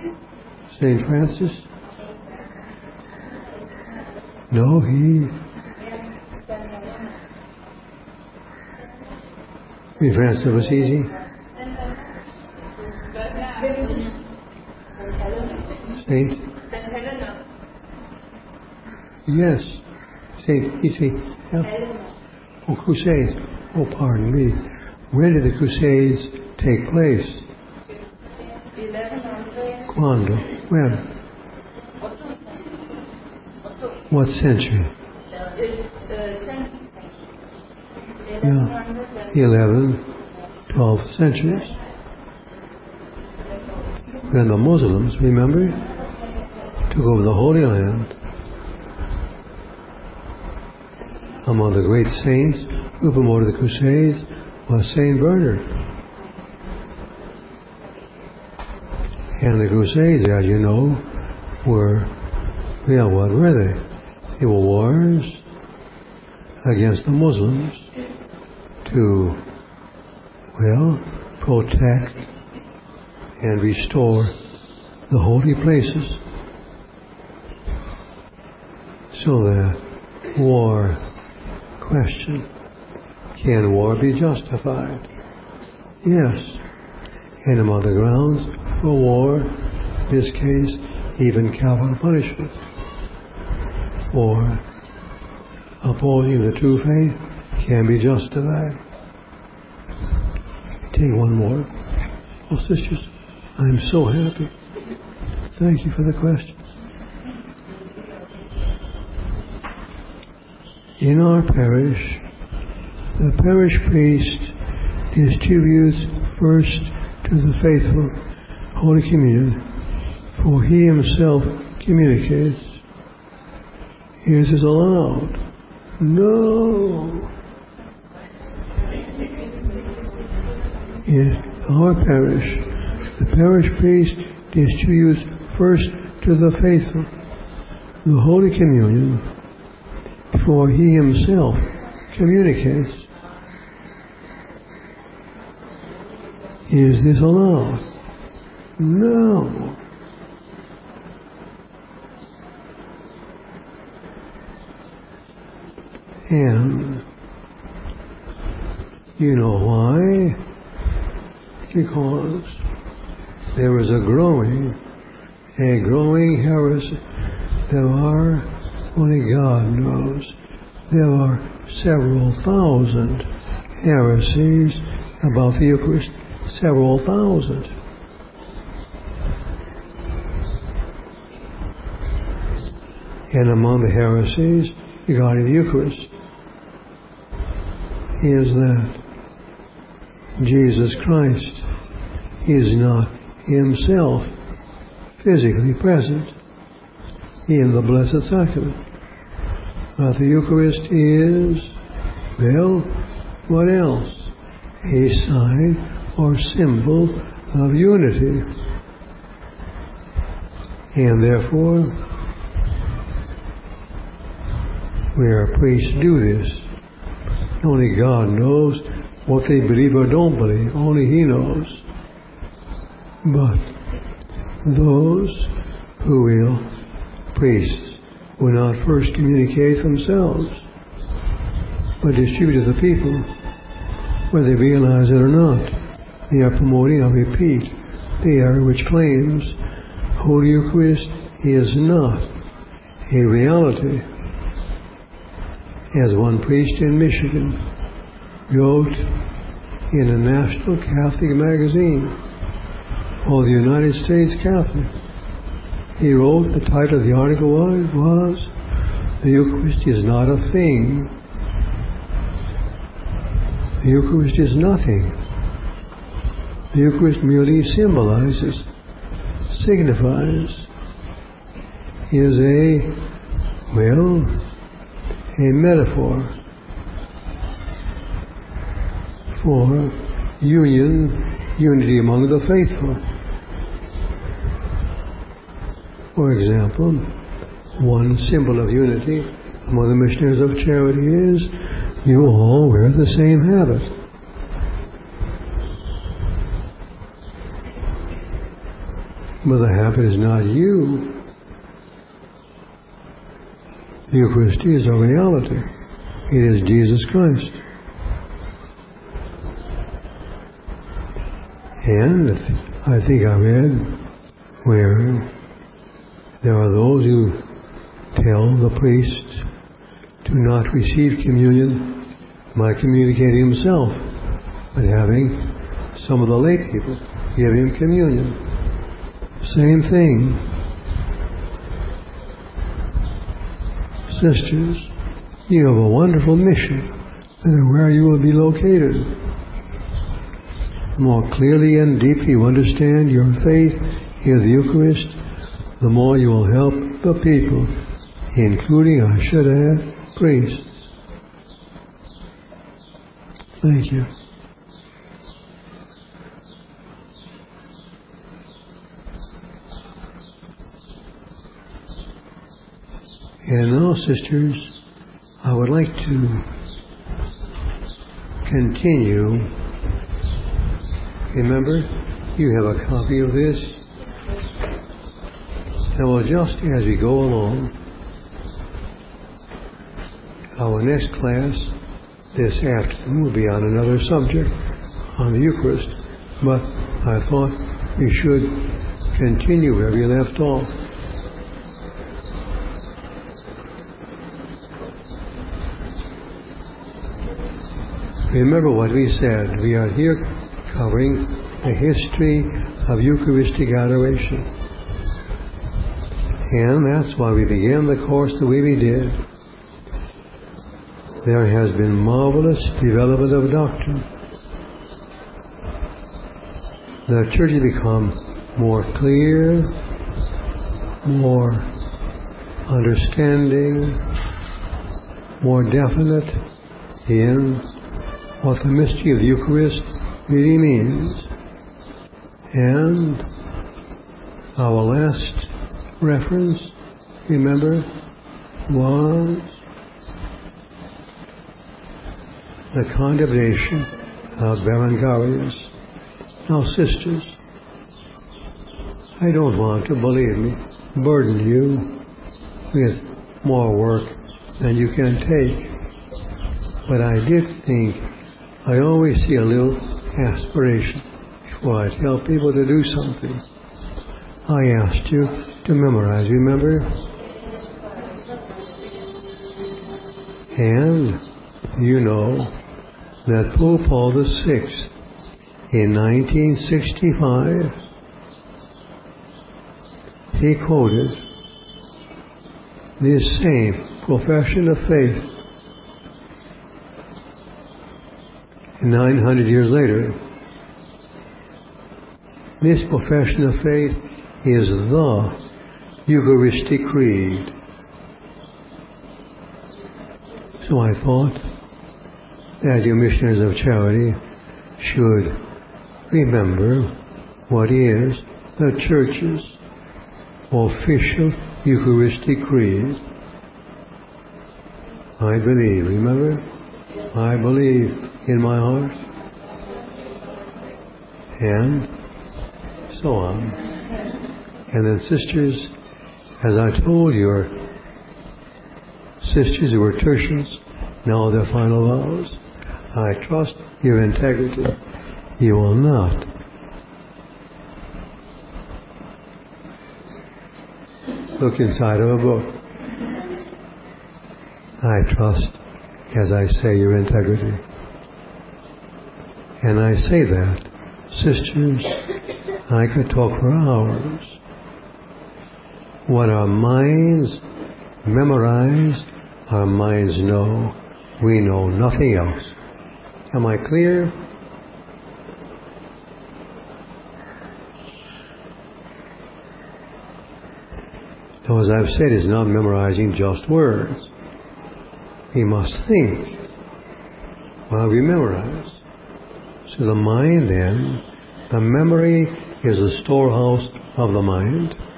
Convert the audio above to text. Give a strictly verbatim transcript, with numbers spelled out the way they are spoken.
Saint Francis? No, he... Saint Francis of Assisi? Saint? Yes. Saint, you see, yeah. Oh, Crusades. Oh, pardon me. When did the Crusades take place? Quando? When? What century? Yeah. eleventh, twelfth centuries. Then the Muslims, remember, took over the Holy Land. Among the great saints who promoted the Crusades was Saint Bernard. And the Crusades, as you know, were, well, what were they? They were wars against the Muslims to, well, protect and restore the holy places. So the war question, can war be justified? Yes. And among the grounds for war, in this case, even capital punishment for opposing the true faith can be justified. Take one more. Oh, sisters, I'm so happy. Thank you for the questions. In our parish, the parish priest distributes first to the faithful Holy Communion, for he himself communicates. Is this allowed? No. In our parish, the parish priest distributes first to the faithful the Holy Communion before he himself communicates. Is this allowed? No. And you know why? Because there is a growing, a growing heresy. There are, only God knows, there are several thousand heresies about the Eucharist. Several thousand. And among the heresies regarding the Eucharist is that Jesus Christ is not himself physically present in the Blessed Sacrament. But the Eucharist is, well, what else? A sign or symbol of unity. And therefore, where priests do this, only God knows what they believe or don't believe. Only He knows. But those who will, priests, will not first communicate themselves, but distribute to the people, whether they realize it or not. They are promoting, I repeat, the error which claims Holy Eucharist is not a reality. As one priest in Michigan wrote in a national Catholic magazine called the United States Catholic, he wrote, the title of the article was, was The Eucharist is not a thing. The Eucharist is nothing. The Eucharist merely symbolizes, signifies, is a, well, a metaphor for union, unity among the faithful. For example, one symbol of unity among the missionaries of charity is you all wear the same habit. But the habit is not you. The Eucharist is a reality. It is Jesus Christ. And I think I read where there are those who tell the priest to not receive communion by communicating himself, but having some of the lay people give him communion. Same thing. Sisters, you have a wonderful mission, and where you will be located. The more clearly and deeply you understand your faith in the Eucharist, the more you will help the people, including, I should add, priests. Thank you. And now, sisters, I would like to continue. Remember, you have a copy of this. And well, just as we go along, our next class this afternoon will be on another subject, on the Eucharist. But I thought we should continue where we left off. Remember what we said. We are here covering the history of Eucharistic adoration. And that's why we began the course the way we did. There has been marvelous development of doctrine. The Church has become more clear, more understanding, more definite in what the mystery of the Eucharist really means. And our last reference, remember, was the condemnation of Berengarius. Now, sisters, I don't want to, believe me, burden you with more work than you can take. But I did think, I always see a little aspiration before I tell people to do something. I asked you to memorize, remember? And you know that Pope Paul the Sixth in nineteen sixty-five, he quoted this same profession of faith. nine hundred years later, this profession of faith is the Eucharistic Creed. So I thought that you missionaries of charity should remember what is the Church's official Eucharistic Creed. I believe, remember? I believe in my heart. And so on. And then sisters, as I told your sisters who were tertians, now their final vows, I trust your integrity. You will not look inside of a book. I trust, as I say, your integrity. And I say that, sisters, I could talk for hours. What our minds memorize, our minds know. We know nothing else. Am I clear? Now, as I've said, it's not memorizing just words. We must think while we memorize. So the mind then, the memory is the storehouse of the mind.